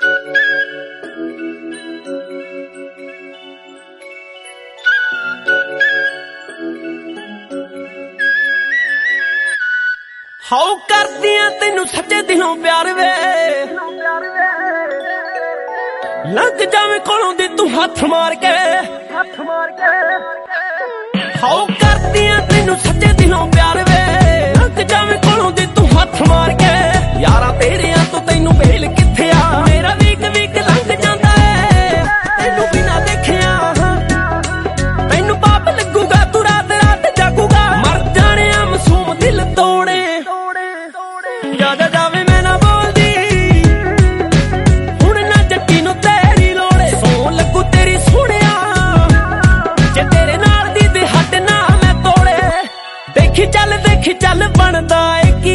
हाओ करदियां तैनू सच्चे दिलों प्यार वे, लंघ जावे कोलों दी तू हथ मार के। हाओ करदियां तैनू सच्चे दिलों प्यार वे, लंघ जावे कोलों दी तू हथ मार के। यारा तेरियां तो तैनू भेल किथे आ, मेरा वीक वीक लंघ जांदा है तैनू बिना देखिया। तैनू पाप लगूगा तू रात रात जागूगा, मर जाने आ मासूम दिल तोड़े। ज्यादा जावे मैं ना बोलदी हुण ना जट्टी नू तेरी लोड़े, सौ लगू तेरी सुणिया जे तेरे नाल दी दे हट ना मैं तोड़े। देखी चल बनदा ए की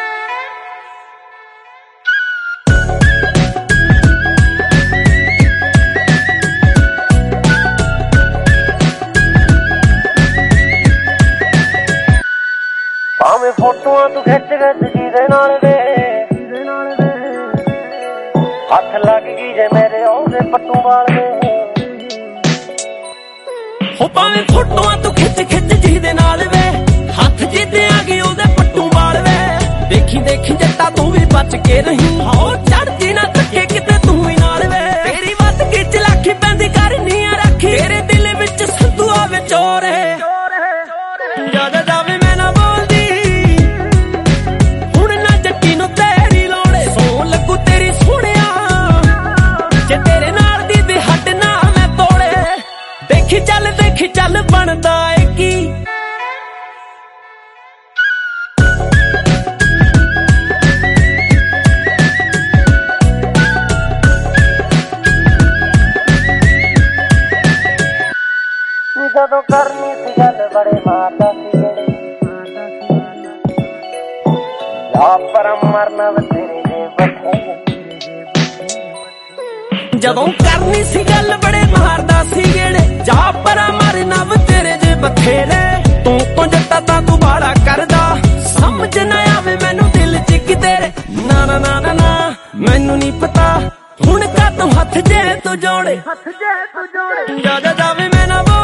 भावें फोटोआं तू खिच खिच जीदे नाल वे, हथ लग गई जे मेरे ओदे पट्टू वाल वे। हो भावें फोटोआं तू खिच खिच जीदे नाल वे, हथ जिद्दे आ गई ओदे पट्टू वाल वे। देखी देखी जट्टा तू भी बच के रही, हाओ चढ़दी ना थके किते तू ही नाल वे। तेरी बात किच लाखी पैंदी करनी आ राखी, तेरे दिल विच संधू आवे चोर है। ज्यादा जावे मैं ना बोलदी हुण ना जट्टी नू तेरी लोड़े, सौ लगू तेरी सुणिया जे तेरे नाल दी दे हट ना मैं तोड़े। देखी चल बनदा ए की जदों करनी सी गल बड़े मारदा सी गेड़े, जा पर मरना वे तेरे जे बथेरे। जदों करनी सी गल बड़े मारदा सी गेड़े, जा परा मरना वे तेरे जे बथेरे। तू तो जट्टा तां तू बाड़ा करदा, समझ ना आवे मैनू दिल च कि तेरे। ना ना ना ना ना मैनू नहीं पता हुण का तू हथ जे तू जोड़े। ज्यादा जावे मैं ना बोल